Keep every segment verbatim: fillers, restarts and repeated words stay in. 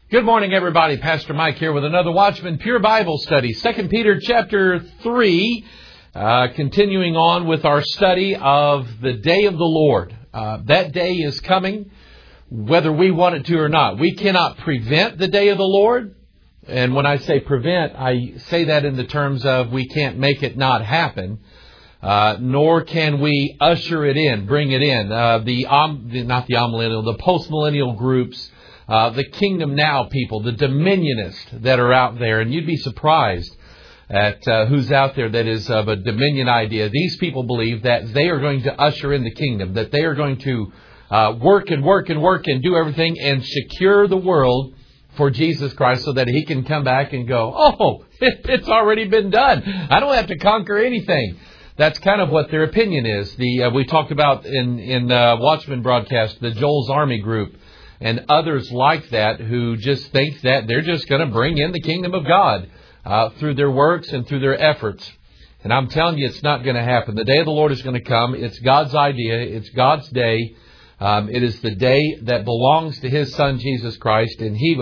Good morning, everybody. Pastor Mike here with another Watchman Pure Bible study. Second Peter chapter three, uh, continuing on with our study of the day of the Lord. Uh, that day is coming, whether we want it to or not. We cannot prevent the day of the Lord. And when I say prevent, I say that in the terms of we can't make it not happen. Uh, nor can we usher it in, bring it in. Uh, the, um, the not the amillennial, the post-millennial groups, uh, the Kingdom Now people, the dominionists that are out there. And you'd be surprised at uh, who's out there that is of a dominion idea. These people believe that they are going to usher in the kingdom, that they are going to uh, work and work and work and do everything and secure the world for Jesus Christ so that He can come back and go, oh, it, it's already been done. I don't have to conquer anything. That's kind of what their opinion is. The uh, we talked about in in uh, Watchman broadcast, the Joel's Army group and others like that who just think that they're just going to bring in the kingdom of God uh, through their works and through their efforts. And I'm telling you, it's not going to happen. The day of the Lord is going to come. It's God's idea. It's God's day. Um, it is the day that belongs to His Son, Jesus Christ. And He,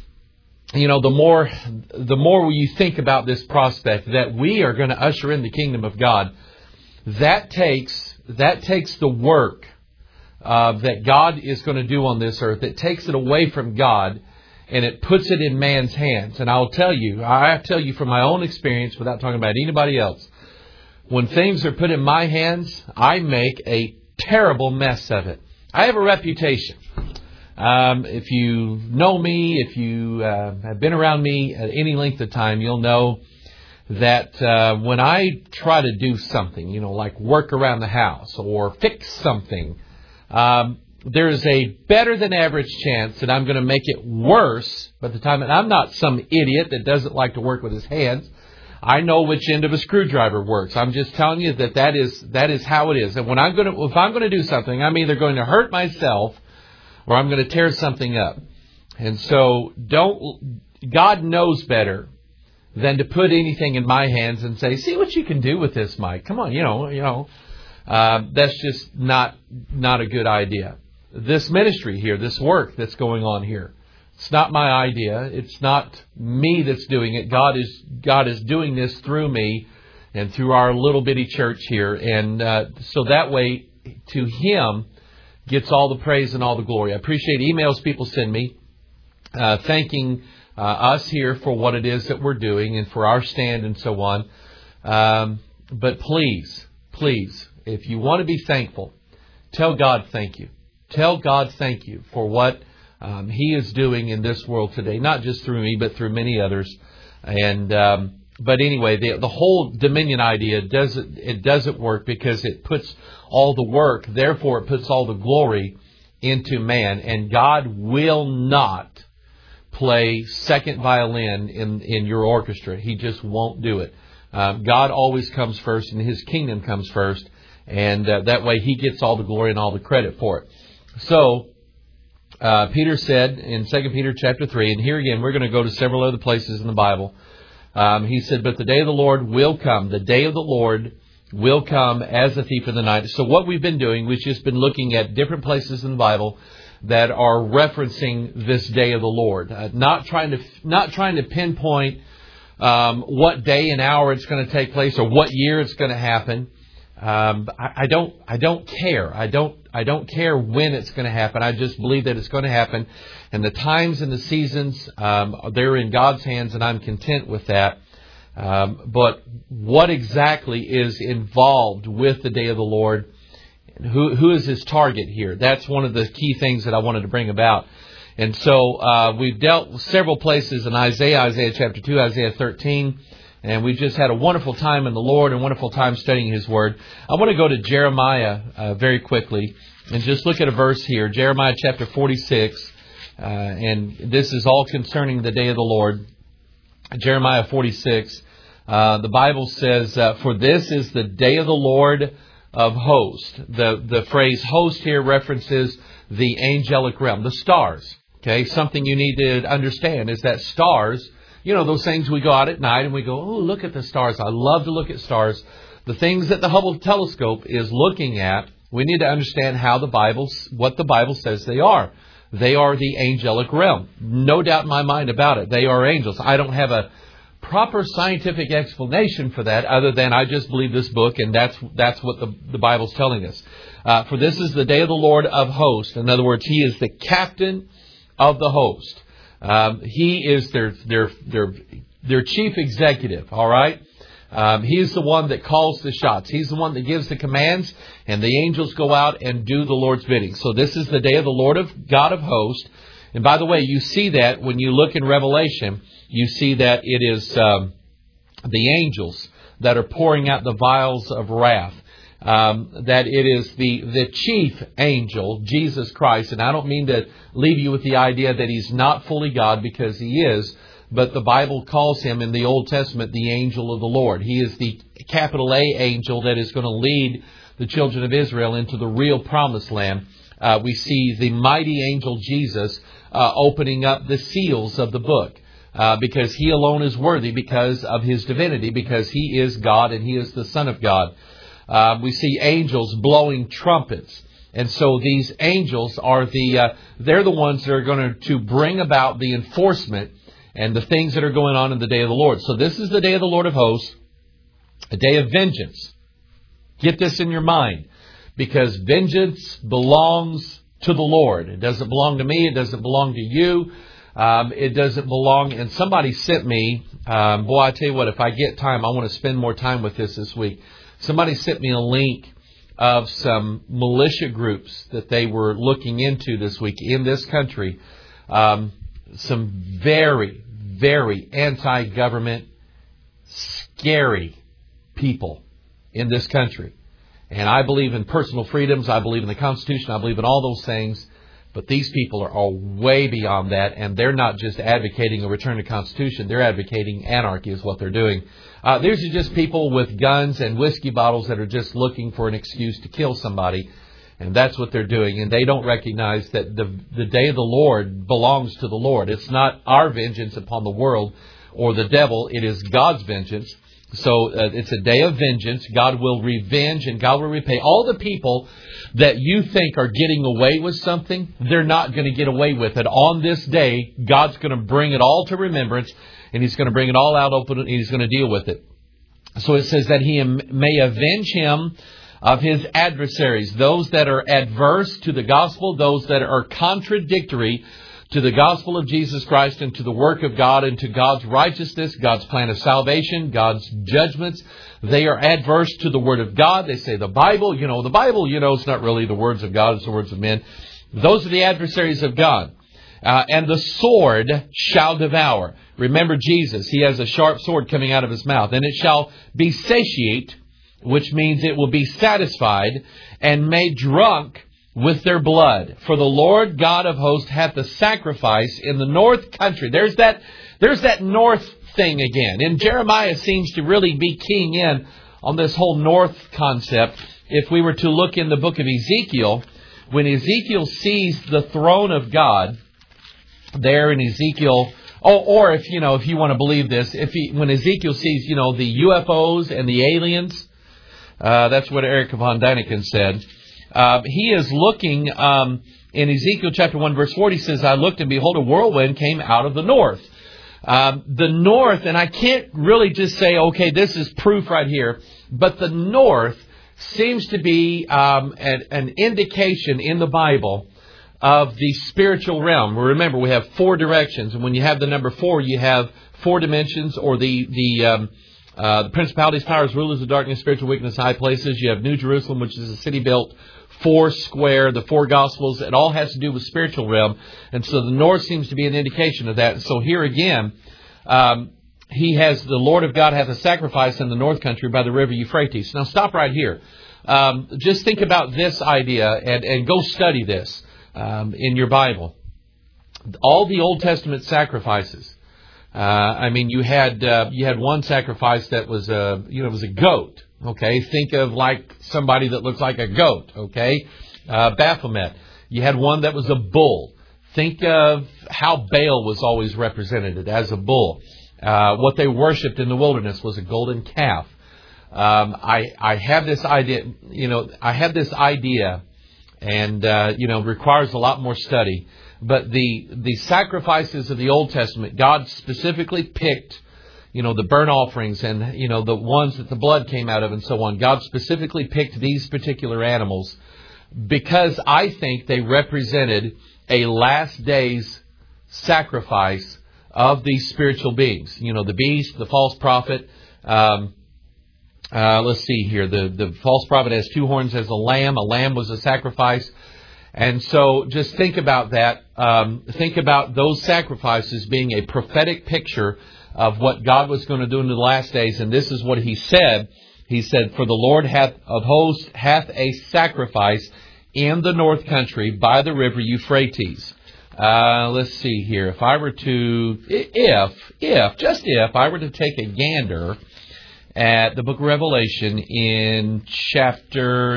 you know, the more the more you think about this prospect that we are going to usher in the kingdom of God, that takes that takes the work uh, that God is going to do on this earth. It takes it away from God and it puts it in man's hands. And I'll tell you, I tell you from my own experience, without talking about anybody else, when things are put in my hands, I make a terrible mess of it. I have a reputation. Um, if you know me, if you uh, have been around me at any length of time, you'll know that uh, when I try to do something, you know, like work around the house or fix something, um, there's a better than average chance that I'm going to make it worse by the time. And I'm not some idiot that doesn't like to work with his hands. I know which end of a screwdriver works. I'm just telling you that that is that is how it is. And when I'm going to, if I'm going to do something, I'm either going to hurt myself or I'm going to tear something up. And so don't, God knows better than to put anything in my hands and say, see what you can do with this, Mike. Come on, you know, you know, uh, that's just not, not a good idea. This ministry here, this work that's going on here, it's not my idea. It's not me that's doing it. God is, God is doing this through me and through our little bitty church here. And, uh, so that way to Him gets all the praise and all the glory. I appreciate emails people send me, uh, thanking uh, us here for what it is that we're doing and for our stand and so on. Um, but please, please, if you want to be thankful, tell God thank you. Tell God thank you for what um, He is doing in this world today, not just through me, but through many others. And um, but anyway, the, the whole dominion idea doesn't it doesn't work because it puts all the work, therefore it puts all the glory into man. And God will not play second violin in, in your orchestra. He just won't do it. Um, God always comes first and His kingdom comes first. And uh, that way He gets all the glory and all the credit for it. So, uh, Peter said in Second Peter chapter three, and here again, we're going to go to several other places in the Bible. Um, he said, but the day of the Lord will come. The day of the Lord will come as a thief in the night. So what we've been doing, we've just been looking at different places in the Bible that are referencing this day of the Lord. Uh, not trying to, not trying to pinpoint um, what day and hour it's going to take place or what year it's going to happen. Um, I, I don't, I don't care. I don't, I don't care when it's going to happen. I just believe that it's going to happen. And the times and the seasons, um, they're in God's hands, and I'm content with that. Um, but what exactly is involved with the day of the Lord? Who, who is His target here? That's one of the key things that I wanted to bring about. And so, uh, we've dealt with several places in Isaiah, Isaiah chapter two, Isaiah thirteen. And we just had a wonderful time in the Lord and a wonderful time studying His Word. I want to go to Jeremiah uh, very quickly and just look at a verse here. Jeremiah chapter forty-six. Uh, and this is all concerning the day of the Lord. Jeremiah forty-six. Uh, the Bible says, uh, for this is the day of the Lord of hosts. The, the phrase host here references the angelic realm, the stars. Okay, something you need to understand is that stars, you know, those things we go out at night and we go, oh, look at the stars. I love to look at stars. The things that the Hubble telescope is looking at, we need to understand how the Bible, what the Bible says they are. They are the angelic realm. No doubt in my mind about it. They are angels. I don't have a proper scientific explanation for that other than I just believe this book, and that's that's what the, the Bible's telling us. Uh, for this is the day of the Lord of hosts. In other words, He is the captain of the host. Um, he is their their their their chief executive. All right. Um, he's the one that calls the shots. He's the one that gives the commands, and the angels go out and do the Lord's bidding. So this is the day of the Lord of God of hosts. And by the way, you see that when you look in Revelation, you see that it is um, the angels that are pouring out the vials of wrath. Um, that it is the, the chief angel, Jesus Christ. And I don't mean to leave you with the idea that He's not fully God, because He is. But the Bible calls Him in the Old Testament the angel of the Lord. He is the capital A angel that is going to lead the children of Israel into the real promised land. Uh, we see the mighty angel Jesus uh, opening up the seals of the book uh, because He alone is worthy because of His divinity, because He is God and He is the Son of God. Uh, we see angels blowing trumpets. And so these angels are the, uh, they're the ones that are going to, to bring about the enforcement and the things that are going on in the day of the Lord. So this is the day of the Lord of hosts, a day of vengeance. Get this in your mind, because vengeance belongs to the Lord. It doesn't belong to me. It doesn't belong to you. Um, it doesn't belong. And somebody sent me, um, boy, I tell you what, if I get time, I want to spend more time with this this week. Somebody sent me a link of some militia groups that they were looking into this week in this country. Um, some very, very anti-government, scary people in this country. And I believe in personal freedoms. I believe in the Constitution. I believe in all those things. But these people are all way beyond that. And they're not just advocating a return to Constitution. They're advocating anarchy is what they're doing. Uh, these are just people with guns and whiskey bottles that are just looking for an excuse to kill somebody. And that's what they're doing. And they don't recognize that the, the day of the Lord belongs to the Lord. It's not our vengeance upon the world or the devil. It is God's vengeance. So uh, it's a day of vengeance. God will revenge and God will repay. All the people that you think are getting away with something, they're not going to get away with it. On this day, God's going to bring it all to remembrance, and He's going to bring it all out open, and He's going to deal with it. So it says that He may avenge him of his adversaries, those that are adverse to the gospel, those that are contradictory to the gospel of Jesus Christ and to the work of God and to God's righteousness, God's plan of salvation, God's judgments. They are adverse to the Word of God. They say the Bible, you know, the Bible, you know, it's not really the words of God, it's the words of men. Those are the adversaries of God. Uh, and the sword shall devour. Remember Jesus, He has a sharp sword coming out of His mouth. And it shall be satiate, which means it will be satisfied and made drunk with their blood. For the Lord God of hosts hath the sacrifice in the north country. There's that, there's that north thing again. And Jeremiah seems to really be keying in on this whole north concept. If we were to look in the book of Ezekiel, when Ezekiel sees the throne of God there in Ezekiel, oh, or if, you know, if you want to believe this, if he, when Ezekiel sees, you know, the U F Os and the aliens, uh, that's what Eric von Däniken said. Uh, he is looking, um, in Ezekiel chapter one, verse forty says, I looked and behold, a whirlwind came out of the north. Um, the north, and I can't really just say, okay, this is proof right here, but the north seems to be um, an, an indication in the Bible of the spiritual realm. Remember, we have four directions, and when you have the number four, you have four dimensions, or the the um, uh, the principalities, powers, rulers of darkness, spiritual weakness, high places. You have New Jerusalem, which is a city built four square, the four Gospels. It all has to do with spiritual realm, and so the north seems to be an indication of that. So here again, um, he has the Lord of God hath a sacrifice in the north country by the river Euphrates. Now stop right here. Um, just think about this idea and, and go study this. Um, in your Bible, all the Old Testament sacrifices. Uh, I mean, you had uh, you had one sacrifice that was a you know it was a goat. Okay, think of like somebody that looks like a goat. Okay, uh, Baphomet. You had one that was a bull. Think of how Baal was always represented as a bull. Uh, what they worshipped in the wilderness was a golden calf. Um, I I have this idea. You know, I have this idea. And, uh, you know, requires a lot more study. But the the sacrifices of the Old Testament, God specifically picked, you know, the burnt offerings and, you know, the ones that the blood came out of and so on. God specifically picked these particular animals because I think they represented a last day's sacrifice of these spiritual beings. You know, the beast, the false prophet. Um, uh, let's see here. The, the false prophet has two horns as a lamb. A lamb was a sacrifice. And so just think about that. Um, think about those sacrifices being a prophetic picture of what God was going to do in the last days. And this is what he said. He said, "For the Lord hath of hosts hath a sacrifice in the north country by the river Euphrates." Uh, let's see here. If I were to, if, if, just if I were to take a gander at the book of Revelation in chapter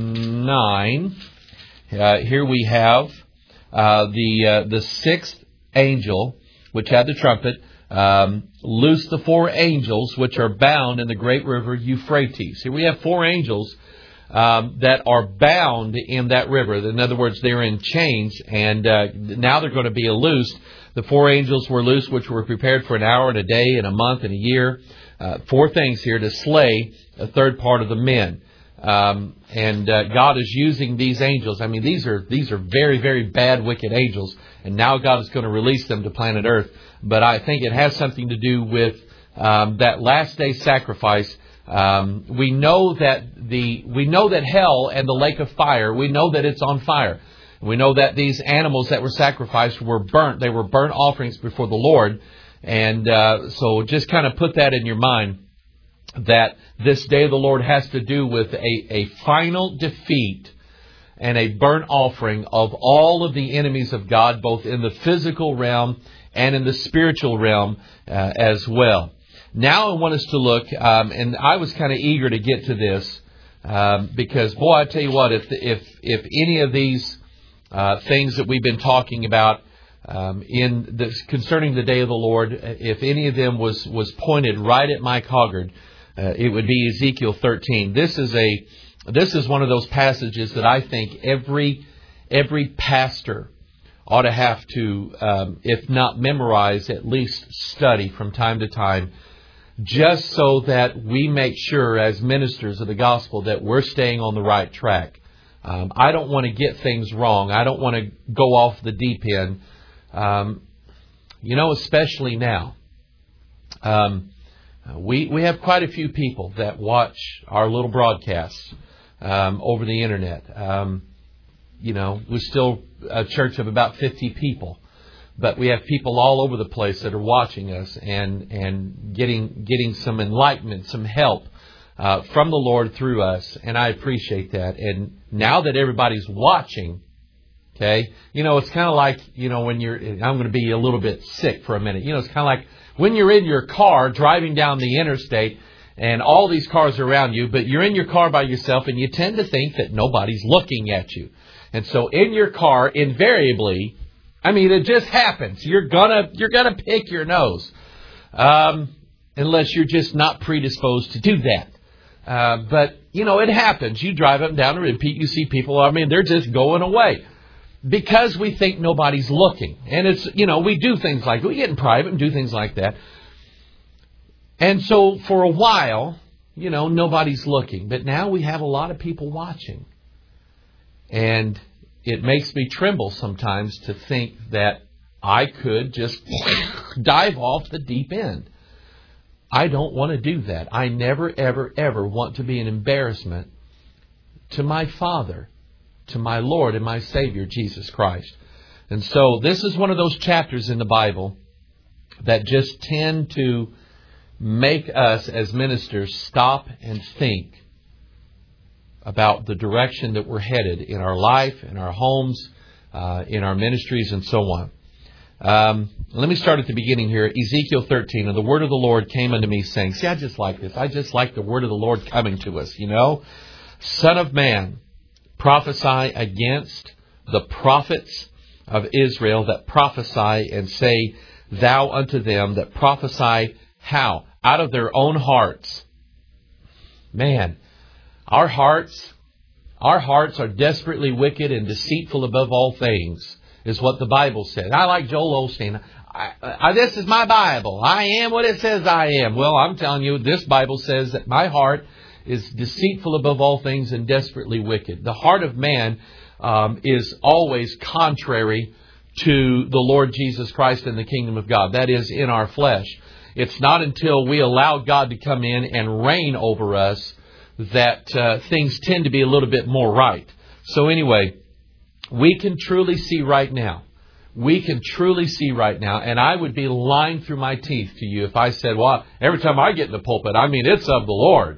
nine, uh, here we have uh, the uh, the sixth angel, which had the trumpet, um, loose the four angels which are bound in the great river Euphrates. Here we have four angels um, that are bound in that river. In other words, they're in chains, and uh, now they're going to be loosed. The four angels were loosed, which were prepared for an hour and a day and a month and a year. Uh, four things here to slay a third part of the men. Um, and uh, God is using these angels. I mean, these are these are very, very bad, wicked angels. And now God is going to release them to planet Earth. But I think it has something to do with um, that last day sacrifice. Um, we know that the we know that hell and the lake of fire, we know that it's on fire. We know that these animals that were sacrificed were burnt. They were burnt offerings before the Lord. And uh, so just kind of put that in your mind, that this day of the Lord has to do with a, a final defeat and a burnt offering of all of the enemies of God, both in the physical realm and in the spiritual realm uh, as well. Now I want us to look, um, and I was kind of eager to get to this um, because, boy, I tell you what, if if if any of these uh, things that we've been talking about um, in the, concerning the day of the Lord, if any of them was was pointed right at Mike Hoggard, uh, it would be Ezekiel thirteen. This is a this is one of those passages that I think every every pastor ought to have to, um, if not memorize, at least study from time to time, just so that we make sure as ministers of the gospel that we're staying on the right track. Um, I don't want to get things wrong. I don't want to go off the deep end. Um, you know, especially now. Um, we we have quite a few people that watch our little broadcasts um, over the internet. Um, you know, we're still a church of about fifty people. But we have people all over the place that are watching us and and getting getting some enlightenment, some help uh, from the Lord through us. And I appreciate that. And now that everybody's watching, okay, you know, it's kind of like, you know, when you're, I'm going to be a little bit sick for a minute. You know, it's kind of like when you're in your car driving down the interstate and all these cars are around you, but you're in your car by yourself and you tend to think that nobody's looking at you. And so in your car, invariably, I mean, it just happens. You're gonna you're gonna pick your nose, um, unless you're just not predisposed to do that. Uh, but you know, it happens. You drive up and down the road, you see people. I mean, they're just going away because we think nobody's looking. And it's, you know, we do things like we get in private and do things like that. And so for a while, you know, nobody's looking. But now we have a lot of people watching, and it makes me tremble sometimes to think that I could just dive off the deep end. I don't want to do that. I never, ever, ever want to be an embarrassment to my Father, to my Lord and my Savior, Jesus Christ. And so this is one of those chapters in the Bible that just tend to make us as ministers stop and think about the direction that we're headed in our life, in our homes, uh, in our ministries, and so on. Um, let me start at the beginning here. Ezekiel thirteen, and the word of the Lord came unto me, saying, see, I just like this. I just like the word of the Lord coming to us, you know. Son of man, prophesy against the prophets of Israel that prophesy, and say thou unto them that prophesy how? Out of their own hearts. Man, Our hearts, our hearts are desperately wicked and deceitful above all things. is what the Bible says. I like Joel Osteen. I, I, this is my Bible. I am what it says I am. Well, I'm telling you, this Bible says that my heart is deceitful above all things and desperately wicked. The heart of man um, is always contrary to the Lord Jesus Christ and the kingdom of God. That is, in our flesh. It's not until we allow God to come in and reign over us that uh, things tend to be a little bit more right. So anyway, we can truly see right now. We can truly see right now, and I would be lying through my teeth to you if I said, well, every time I get in the pulpit, I mean, it's of the Lord.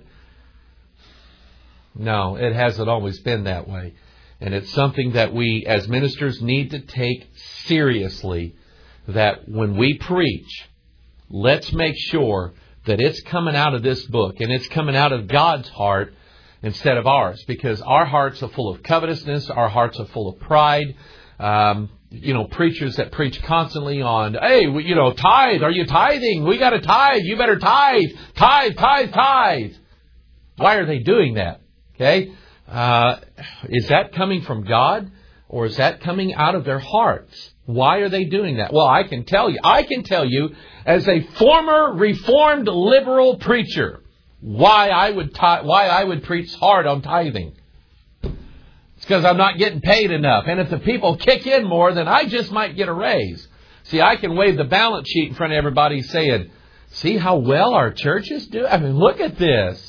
No, it hasn't always been that way. And it's something that we as ministers need to take seriously, that when we preach, let's make sure that it's coming out of this book and it's coming out of God's heart instead of ours, because our hearts are full of covetousness. Our hearts are full of pride. Um, you know, preachers that preach constantly on, hey, we, you know, tithe. Are you tithing? We got to tithe. You better tithe. Tithe, tithe, tithe. Why are they doing that? Okay. Uh, is that coming from God, or is that coming out of their hearts? Why are they doing that? Well, I can tell you, I can tell you as a former Reformed liberal preacher, why I would ti- why I would preach hard on tithing. It's because I'm not getting paid enough. And if the people kick in more, then I just might get a raise. See, I can wave the balance sheet in front of everybody saying, see how well our churches do? I mean, look at this.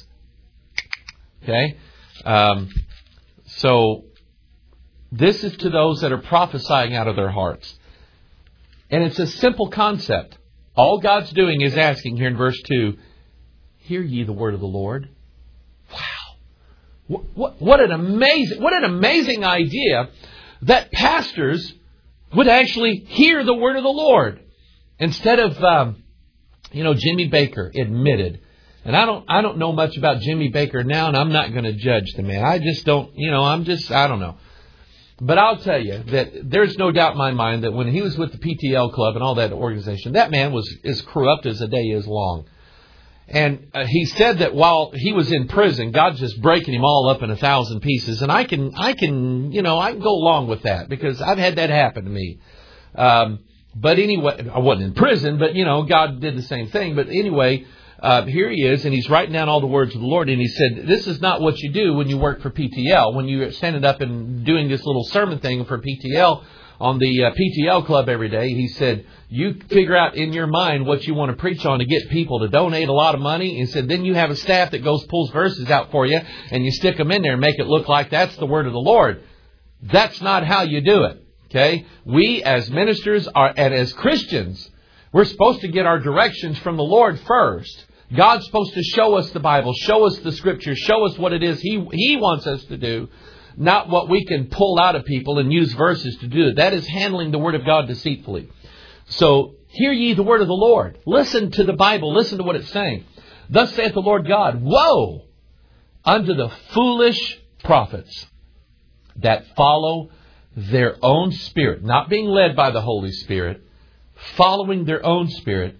Okay? Um, so, this is to those that are prophesying out of their hearts. And it's a simple concept. All God's doing is asking here in verse two, hear ye the word of the Lord. Wow. What, what, what an amazing, what an amazing idea that pastors would actually hear the word of the Lord. Instead of, um, you know, Jimmy Baker admitted. And I don't, I don't know much about Jimmy Baker now, and I'm not going to judge the man. I just don't, you know, I'm just, I don't know. But I'll tell you that there's no doubt in my mind that when he was with the P T L Club and all that organization, that man was as corrupt as the day is long. And uh, he said that while he was in prison, God's just breaking him all up in a thousand pieces. And I can, I can, you know, I can go along with that because I've had that happen to me. Um, but anyway, I wasn't in prison, but, you know, God did the same thing. But anyway, uh, here he is, and he's writing down all the words of the Lord. And he said, this is not what you do when you work for P T L. When you're standing up and doing this little sermon thing for P T L on the uh, P T L Club every day, he said, you figure out in your mind what you want to preach on to get people to donate a lot of money. He said, then you have a staff that goes, pulls verses out for you, and you stick them in there and make it look like that's the word of the Lord. That's not how you do it. Okay? We as ministers are, and as Christians, we're supposed to get our directions from the Lord first. God's supposed to show us the Bible, show us the Scriptures, show us what it is He He wants us to do, not what we can pull out of people and use verses to do it. That is handling the Word of God deceitfully. So, hear ye the word of the Lord. Listen to the Bible. Listen to what it's saying. Thus saith the Lord God, woe unto the foolish prophets that follow their own spirit, not being led by the Holy Spirit, following their own spirit,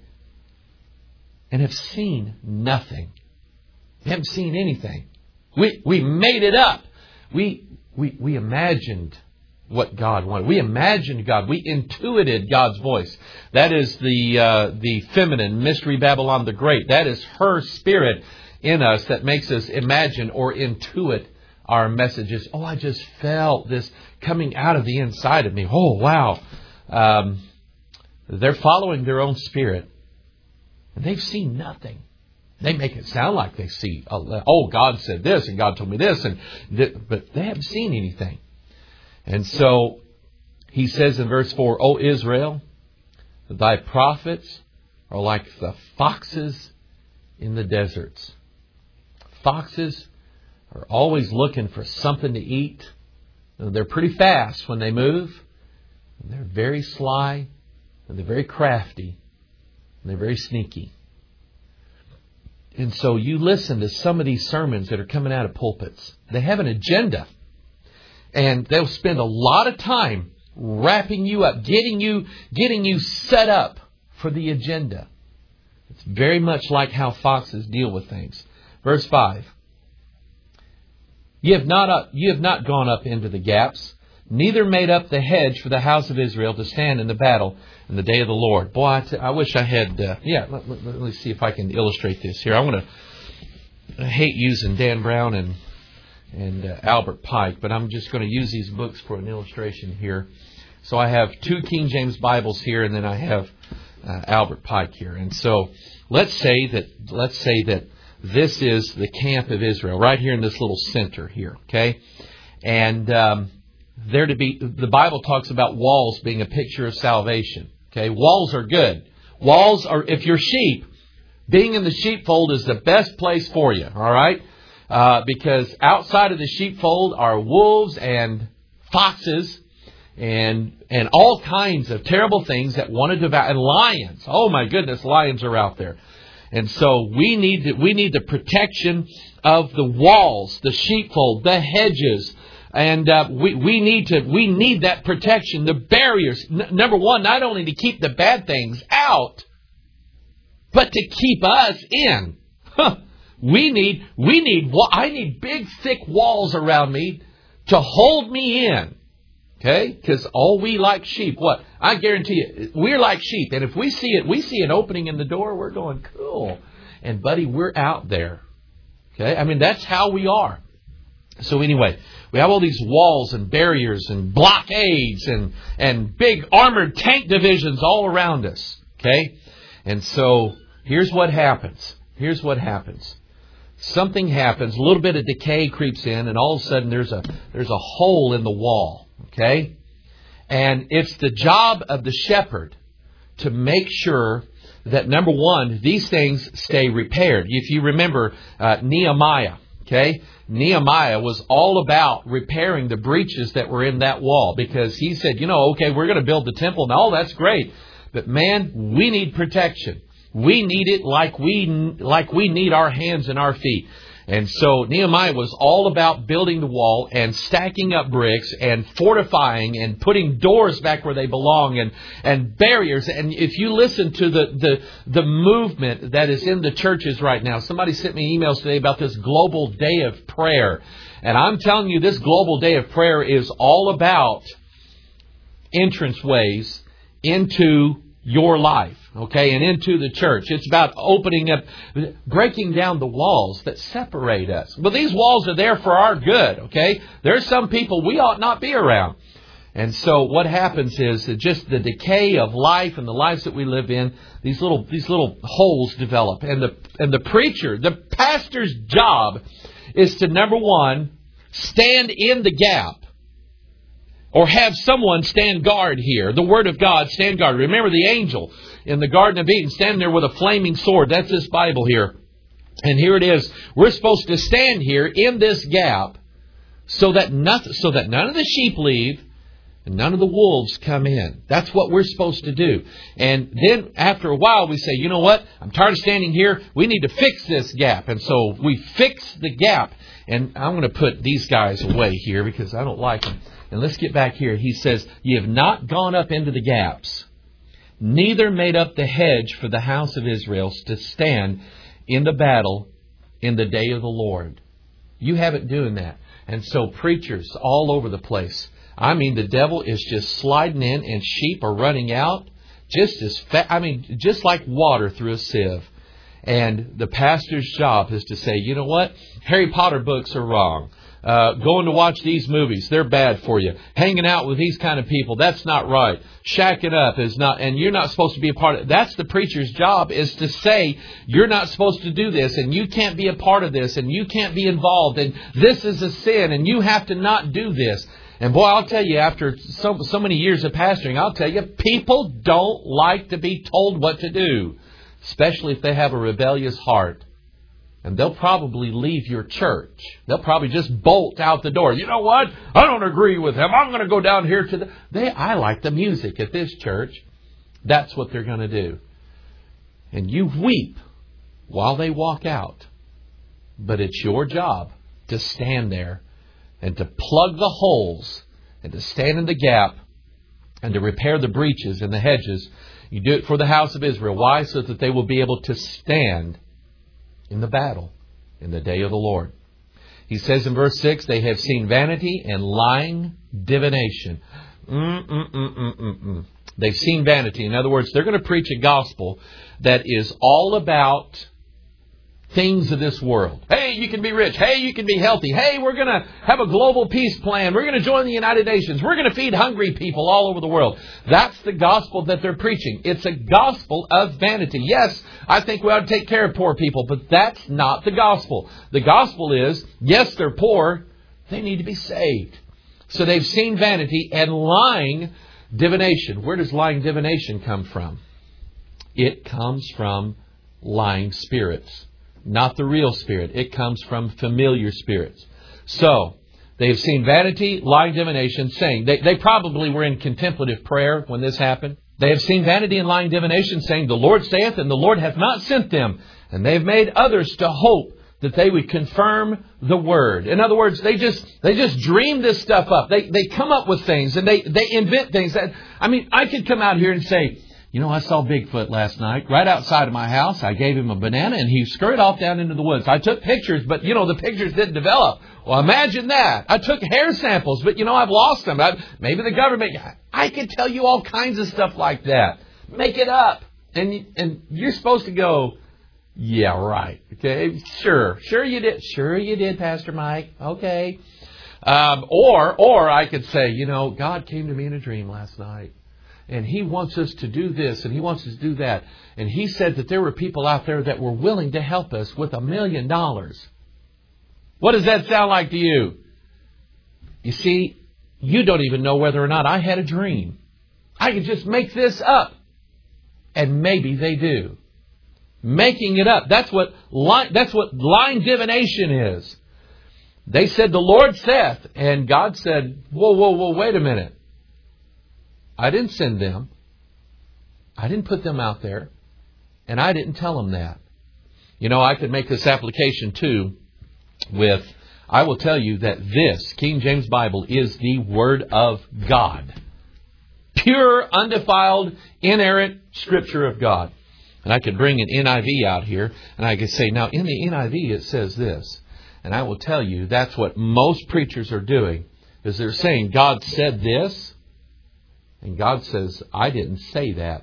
and have seen nothing. They haven't seen anything. We we made it up. We we we imagined what God wanted. We imagined God. We intuited God's voice. That is the uh, the feminine mystery Babylon the Great. That is her spirit in us that makes us imagine or intuit our messages. Oh, I just felt this coming out of the inside of me. Oh, wow. Um, they're following their own spirit. And they've seen nothing. They make it sound like they see, oh, God said this and God told me this, and th- but they haven't seen anything. And so he says in verse four, O Israel, thy prophets are like the foxes in the deserts. Foxes are always looking for something to eat. They're pretty fast when they move. And they're very sly. And they're very crafty. And they're very sneaky. And so you listen to some of these sermons that are coming out of pulpits. They have an agenda. And they'll spend a lot of time wrapping you up, getting you, getting you set up for the agenda. It's very much like how foxes deal with things. Verse five. Ye have not up, ye have not gone up into the gaps, neither made up the hedge for the house of Israel to stand in the battle in the day of the Lord. Boy, I, t- I wish I had, uh, yeah, let, let, let me see if I can illustrate this here. I want to, I hate using Dan Brown and, and uh, Albert Pike, but I'm just going to use these books for an illustration here. So I have two King James Bibles here, and then I have uh, Albert Pike here. And so let's say that, let's say that this is the camp of Israel, right here in this little center here, okay? And um, there to be, the Bible talks about walls being a picture of salvation, okay? Walls are good. Walls are, if you're sheep, being in the sheepfold is the best place for you, all right? Uh, because outside of the sheepfold are wolves and foxes and and all kinds of terrible things that want to devour, and lions. Oh my goodness, lions are out there. And so we need to, we need the protection of the walls, the sheepfold, the hedges, and uh, we we need to we need that protection, the barriers. N- number one, not only to keep the bad things out, but to keep us in. Huh. We need we need I need big thick walls around me to hold me in. Okay? Because all we like sheep, what? I guarantee you, we're like sheep. And if we see it, we see an opening in the door, we're going, cool. And buddy, we're out there. Okay? I mean, that's how we are. So anyway, we have all these walls and barriers and blockades and, and big armored tank divisions all around us. Okay? And so here's what happens. Here's what happens. Something happens, a little bit of decay creeps in, and all of a sudden there's a there's a hole in the wall. Okay? And it's the job of the shepherd to make sure that, number one, these things stay repaired. If you remember uh, Nehemiah, okay? Nehemiah was all about repairing the breaches that were in that wall, because he said, you know, okay, we're going to build the temple. And all that's great. But man, we need protection. We need it like we like we need our hands and our feet. And so Nehemiah was all about building the wall and stacking up bricks and fortifying and putting doors back where they belong and, and barriers. And if you listen to the, the, the movement that is in the churches right now, somebody sent me emails today about this global day of prayer. And I'm telling you, this global day of prayer is all about entranceways into your life, okay, and into the church. It's about opening up, breaking down the walls that separate us. But these walls are there for our good, okay? There's some people we ought not be around. And so what happens is that just the decay of life and the lives that we live in, these little these little holes develop. And the and the preacher, the pastor's job is to, number one, stand in the gap. Or have someone stand guard here. The Word of God, stand guard. Remember the angel in the Garden of Eden standing there with a flaming sword. That's this Bible here. And here it is. We're supposed to stand here in this gap so that nothing, so that none of the sheep leave and none of the wolves come in. That's what we're supposed to do. And then after a while we say, you know what? I'm tired of standing here. We need to fix this gap. And so we fix the gap. And I'm going to put these guys away here because I don't like them. And let's get back here. He says, ye have not gone up into the gaps, neither made up the hedge for the house of Israel to stand in the battle in the day of the Lord. You haven't doing that. And so preachers all over the place. I mean, the devil is just sliding in and sheep are running out just as fa- I mean, just like water through a sieve. And the pastor's job is to say, you know what? Harry Potter books are wrong. Uh, going to watch these movies, they're bad for you. Hanging out with these kind of people, that's not right. Shacking up is not, and you're not supposed to be a part of it. That's the preacher's job, is to say, you're not supposed to do this, and you can't be a part of this, and you can't be involved, and this is a sin, and you have to not do this. And boy, I'll tell you, after so, so many years of pastoring, I'll tell you, people don't like to be told what to do, especially if they have a rebellious heart. And they'll probably leave your church. They'll probably just bolt out the door. You know what? I don't agree with him. I'm going to go down here to the... They, I like the music at this church. That's what they're going to do. And you weep while they walk out. But it's your job to stand there and to plug the holes and to stand in the gap and to repair the breaches and the hedges. You do it for the house of Israel. Why? So that they will be able to stand in the battle in the day of the Lord. He says in verse six, they have seen vanity and lying divination. Mm-mm-mm-mm-mm-mm. They've seen vanity. In other words, they're going to preach a gospel that is all about things of this world. Hey, you can be rich. Hey, you can be healthy. Hey, we're going to have a global peace plan. We're going to join the United Nations. We're going to feed hungry people all over the world. That's the gospel that they're preaching. It's a gospel of vanity. Yes, I think we ought to take care of poor people, but that's not the gospel. The gospel is, yes, they're poor. They need to be saved. So they've seen vanity and lying divination. Where does lying divination come from? It comes from lying spirits. Not the real spirit. It comes from familiar spirits. So, they have seen vanity, lying divination, saying, they, they probably were in contemplative prayer when this happened. They have seen vanity and lying divination, saying, the Lord saith, and the Lord hath not sent them. And they have made others to hope that they would confirm the word. In other words, they just they just dream this stuff up. They they come up with things and they, they invent things. That, I mean, I could come out here and say, you know, I saw Bigfoot last night right outside of my house. I gave him a banana and he scurried off down into the woods. I took pictures, but, you know, the pictures didn't develop. Well, imagine that. I took hair samples, but, you know, I've lost them. I, maybe the government... I could tell you all kinds of stuff like that. Make it up. And, and you're supposed to go, yeah, right. Okay, sure. Sure you did. Sure you did, Pastor Mike. Okay. Um, or, or I could say, you know, God came to me in a dream last night. And He wants us to do this, and He wants us to do that. And He said that there were people out there that were willing to help us with a million dollars. What does that sound like to you? You see, you don't even know whether or not I had a dream. I could just make this up. And maybe they do. Making it up. That's what lying, that's what lying divination is. They said, the Lord saith. And God said, whoa, whoa, whoa, wait a minute. I didn't send them. I didn't put them out there. And I didn't tell them that. You know, I could make this application too with, I will tell you that this, King James Bible, is the Word of God. Pure, undefiled, inerrant Scripture of God. And I could bring an N I V out here and I could say, now in the N I V it says this. And I will tell you that's what most preachers are doing, is they're saying God said this. And God says, I didn't say that.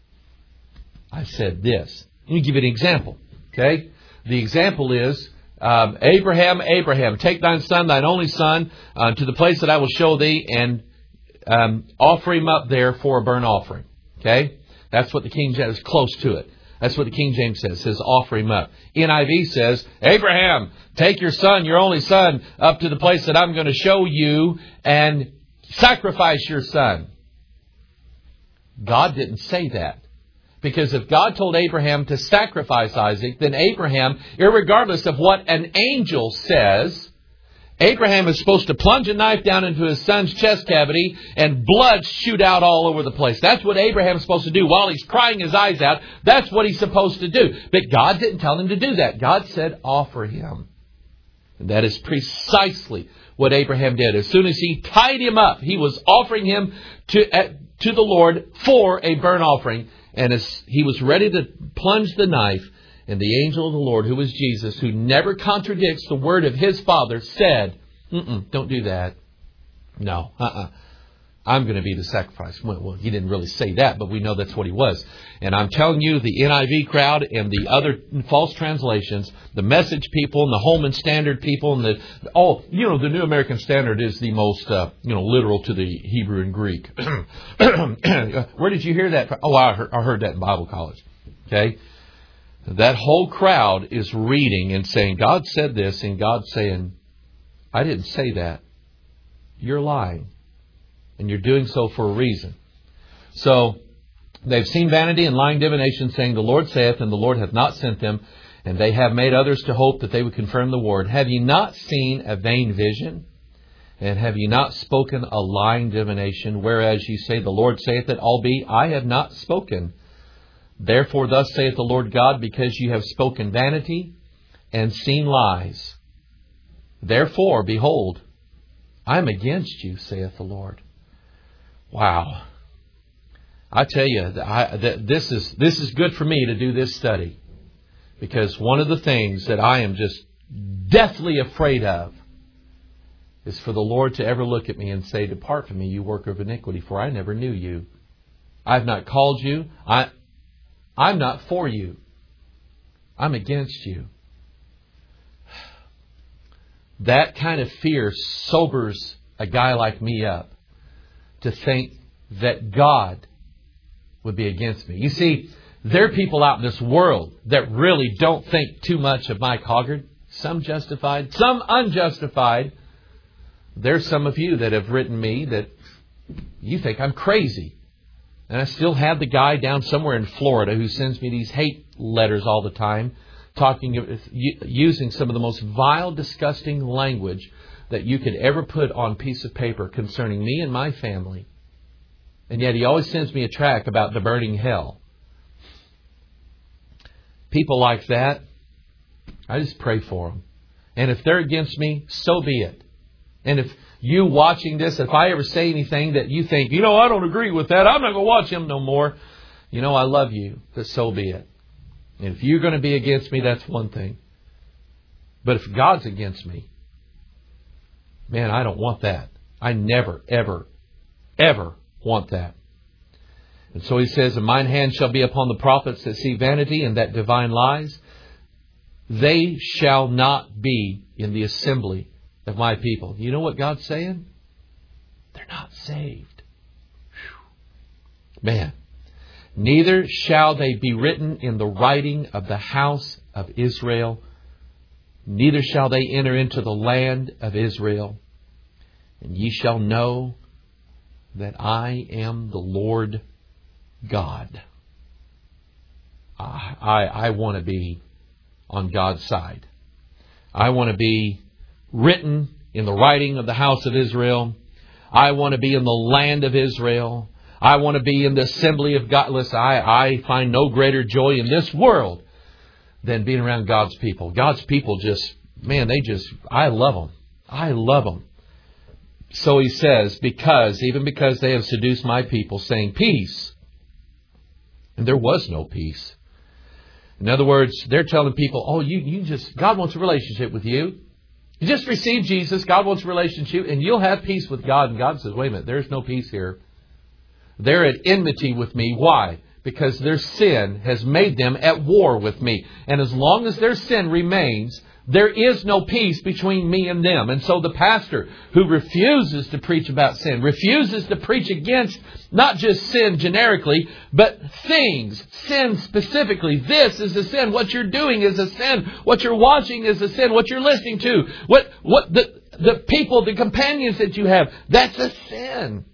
I said this. Let me give you an example. Okay? The example is, um, Abraham, Abraham, take thine son, thine only son, uh, to the place that I will show thee, and um, offer him up there for a burnt offering. Okay? That's what the King James is close to it. That's what the King James says. It says, offer him up. N I V says, Abraham, take your son, your only son, up to the place that I'm going to show you, and sacrifice your son. God didn't say that. Because if God told Abraham to sacrifice Isaac, then Abraham, irregardless of what an angel says, Abraham is supposed to plunge a knife down into his son's chest cavity and blood shoot out all over the place. That's what Abraham's supposed to do while he's crying his eyes out. That's what he's supposed to do. But God didn't tell him to do that. God said, offer him. And that is precisely what Abraham did. As soon as he tied him up, he was offering him to... Uh, to the Lord for a burnt offering. And as he was ready to plunge the knife, and the angel of the Lord, who was Jesus, who never contradicts the word of his Father, said, Mm-mm, don't do that. No, uh-uh. I'm going to be the sacrifice. Well, he didn't really say that, but we know that's what he was. And I'm telling you, the N I V crowd and the other false translations, the Message people and the Holman Standard people, and the oh, you know, the New American Standard is the most uh, you know literal to the Hebrew and Greek. Where did you hear that from? Oh, I heard, I heard that in Bible college. Okay, that whole crowd is reading and saying, God said this, and God saying, I didn't say that. You're lying. And you're doing so for a reason. So, they've seen vanity and lying divination, saying, the Lord saith, and the Lord hath not sent them. And they have made others to hope that they would confirm the word. Have ye not seen a vain vision? And have ye not spoken a lying divination? Whereas ye say, the Lord saith it, albeit I have not spoken. Therefore thus saith the Lord God, because ye have spoken vanity and seen lies. Therefore, behold, I am against you, saith the Lord. Wow. I tell you, I, that this is this is good for me to do this study. Because one of the things that I am just deathly afraid of is for the Lord to ever look at me and say, "Depart from me, you worker of iniquity, for I never knew you. I've not called you. I, I'm not for you. I'm against you." That kind of fear sobers a guy like me up to think that God would be against me. You see, there are people out in this world that really don't think too much of Mike Hoggard. Some justified, some unjustified. There's some of you that have written me that you think I'm crazy. And I still have the guy down somewhere in Florida who sends me these hate letters all the time, talking, using some of the most vile, disgusting language that you could ever put on a piece of paper concerning me and my family. And yet he always sends me a tract about the burning hell. People like that, I just pray for them. And if they're against me, so be it. And if you watching this, if I ever say anything that you think, you know, I don't agree with that, I'm not going to watch him no more. You know, I love you, but so be it. And if you're going to be against me, that's one thing. But if God's against me, man, I don't want that. I never, ever, ever want that. And so he says, "And mine hand shall be upon the prophets that see vanity and that divine lies. They shall not be in the assembly of my people." You know what God's saying? They're not saved. Whew. Man. "Neither shall they be written in the writing of the house of Israel. Neither shall they enter into the land of Israel. And ye shall know that I am the Lord God." I, I, I want to be on God's side. I want to be written in the writing of the house of Israel. I want to be in the land of Israel. I want to be in the assembly of God. Listen, I, I find no greater joy in this world than being around God's people. God's people just, man, they just, I love them. I love them. So he says, because, even because they have seduced my people, saying peace. And there was no peace. In other words, they're telling people, oh, you, you just, God wants a relationship with you. You just receive Jesus. God wants a relationship and you'll have peace with God. And God says, wait a minute, there's no peace here. They're at enmity with me. Why? Because their sin has made them at war with me. And as long as their sin remains, there is no peace between me and them. And so the pastor who refuses to preach about sin, refuses to preach against not just sin generically, but things, sin specifically. This is a sin. What you're doing is a sin. What you're watching is a sin. What you're listening to, what what the the people, the companions that you have, that's a sin.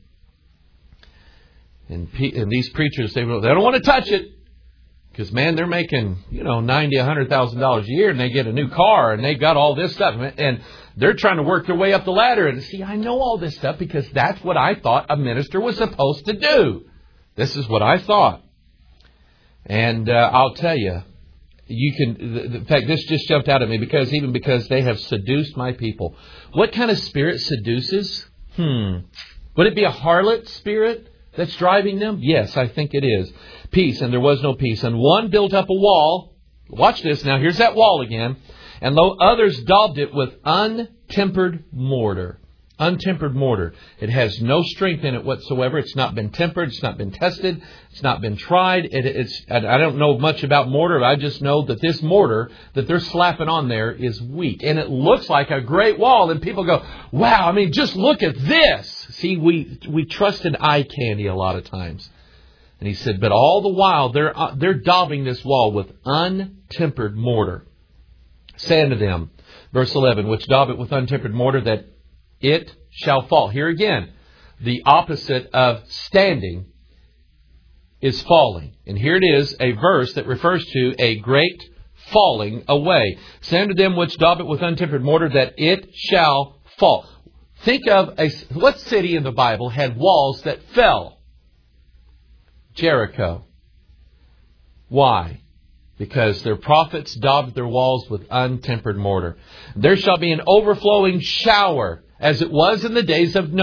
And, and these preachers say, well, they don't want to touch it. Because, man, they're making, you know, ninety thousand dollars, one hundred thousand dollars a year and they get a new car and they've got all this stuff. And they're trying to work their way up the ladder. And see, I know all this stuff because that's what I thought a minister was supposed to do. This is what I thought. And uh, I'll tell you, you can, in fact, this just jumped out at me because even because they have seduced my people. What kind of spirit seduces? Hmm. Would it be a harlot spirit that's driving them? Yes, I think it is. Peace, and there was no peace. And one built up a wall. Watch this now. Here's that wall again. And lo, others daubed it with untempered mortar. Untempered mortar. It has no strength in it whatsoever. It's not been tempered. It's not been tested. It's not been tried. It, it's. I don't know much about mortar. I just know that this mortar that they're slapping on there is weak. And it looks like a great wall. And people go, wow, I mean, just look at this. See, we we trust in eye candy a lot of times. And he said, but all the while they're uh, they're daubing this wall with untempered mortar. Say unto them, verse eleven, which daub it with untempered mortar, that it shall fall. Here again, the opposite of standing is falling. And here it is, a verse that refers to a great falling away. Say unto them which daub it with untempered mortar, that it shall fall. Think of a, what city in the Bible had walls that fell? Jericho. Why? Because their prophets daubed their walls with untempered mortar. There shall be an overflowing shower, as it was in the days of Noah.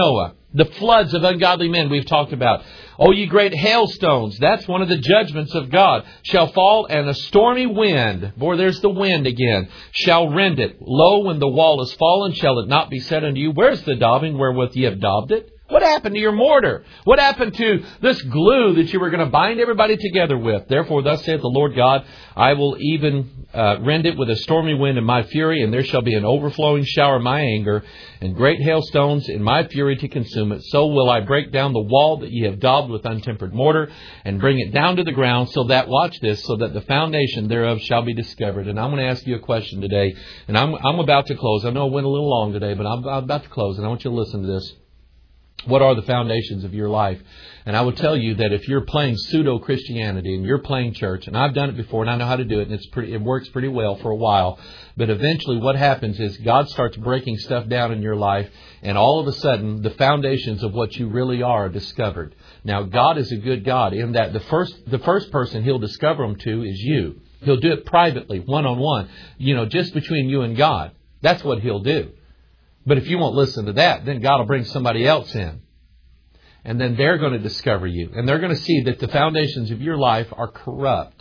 The floods of ungodly men we've talked about. O ye great hailstones, that's one of the judgments of God, shall fall, and a stormy wind, boy, there's the wind again, shall rend it. Lo, when the wall is fallen, shall it not be said unto you, where's the daubing wherewith ye have daubed it? What happened to your mortar? What happened to this glue that you were going to bind everybody together with? Therefore, thus saith the Lord God, I will even uh, rend it with a stormy wind in my fury, and there shall be an overflowing shower in my anger, and great hailstones in my fury to consume it. So will I break down the wall that ye have daubed with untempered mortar, and bring it down to the ground, so that, watch this, so that the foundation thereof shall be discovered. And I'm going to ask you a question today, and I'm, I'm about to close. I know it went a little long today, but I'm, I'm about to close, and I want you to listen to this. What are the foundations of your life? And I will tell you that if you're playing pseudo-Christianity and you're playing church, and I've done it before and I know how to do it, and it's pretty, it works pretty well for a while, but eventually what happens is God starts breaking stuff down in your life, and all of a sudden the foundations of what you really are are discovered. Now, God is a good God in that the first the first person He'll discover them to is you. He'll do it privately, one-on-one, you know, just between you and God. That's what He'll do. But if you won't listen to that, then God will bring somebody else in. And then they're going to discover you. And they're going to see that the foundations of your life are corrupt.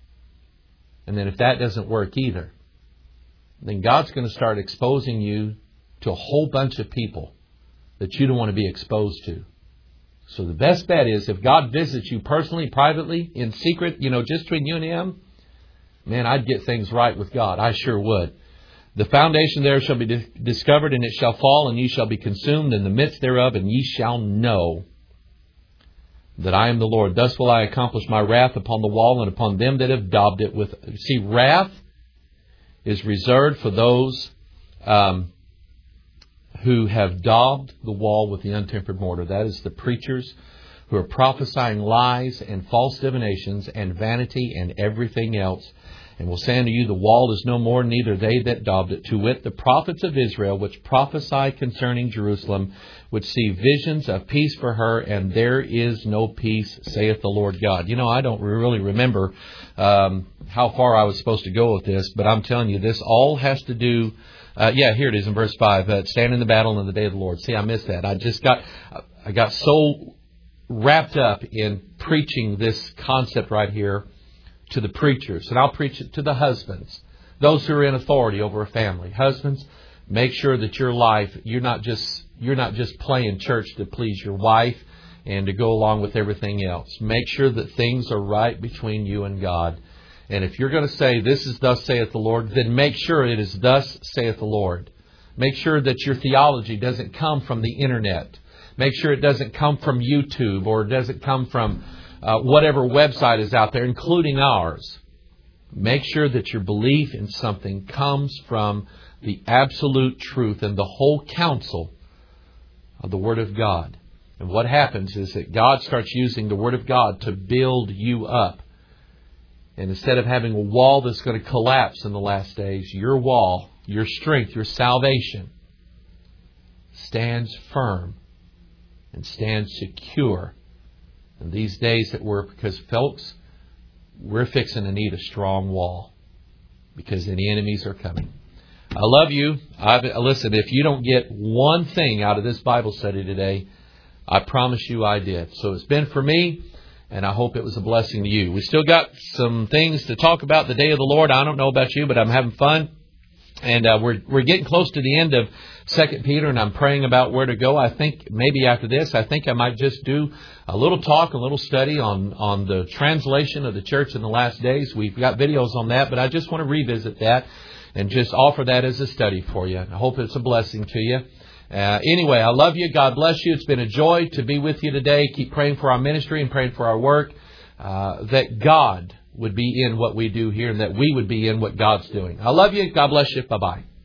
And then if that doesn't work either, then God's going to start exposing you to a whole bunch of people that you don't want to be exposed to. So the best bet is if God visits you personally, privately, in secret, you know, just between you and Him, man, I'd get things right with God. I sure would. The foundation there shall be discovered, and it shall fall, and ye shall be consumed in the midst thereof, and ye shall know that I am the Lord. Thus will I accomplish my wrath upon the wall and upon them that have daubed it with... See, wrath is reserved for those um, who have daubed the wall with the untempered mortar. That is the preachers who are prophesying lies and false divinations and vanity and everything else. And will say unto you, the wall is no more, neither they that daubed it. To wit, the prophets of Israel, which prophesy concerning Jerusalem, which see visions of peace for her, and there is no peace, saith the Lord God. You know, I don't really remember um, how far I was supposed to go with this, but I'm telling you, this all has to do... Uh, yeah, here it is in verse five. Uh, Stand in the battle in the day of the Lord. See, I missed that. I just got... I got so wrapped up in preaching this concept right here to the preachers, and I'll preach it to the husbands, those who are in authority over a family. Husbands, make sure that your life, you're not just you're not just playing church to please your wife and to go along with everything else. Make sure that things are right between you and God. And if you're going to say, this is thus saith the Lord, then make sure it is thus saith the Lord. Make sure that your theology doesn't come from the internet. Make sure it doesn't come from YouTube, or it doesn't come from Uh, whatever website is out there, including ours. Make sure that your belief in something comes from the absolute truth and the whole counsel of the Word of God. And what happens is that God starts using the Word of God to build you up. And instead of having a wall that's going to collapse in the last days, your wall, your strength, your salvation stands firm and stands secure in these days that we're, because folks, we're fixing to need a strong wall because the enemies are coming. I love you. I've, listen, if you don't get one thing out of this Bible study today, I promise you I did. So it's been for me, and I hope it was a blessing to you. We still got some things to talk about the day of the Lord. I don't know about you, but I'm having fun. And uh, we're we're getting close to the end of Second Peter, and I'm praying about where to go. I think maybe after this, I think I might just do a little talk, a little study on, on the translation of the church in the last days. We've got videos on that, but I just want to revisit that and just offer that as a study for you. I hope it's a blessing to you. Uh, anyway, I love you. God bless you. It's been a joy to be with you today. Keep praying for our ministry and praying for our work, uh, that God would be in what we do here and that we would be in what God's doing. I love you. God bless you. Bye-bye.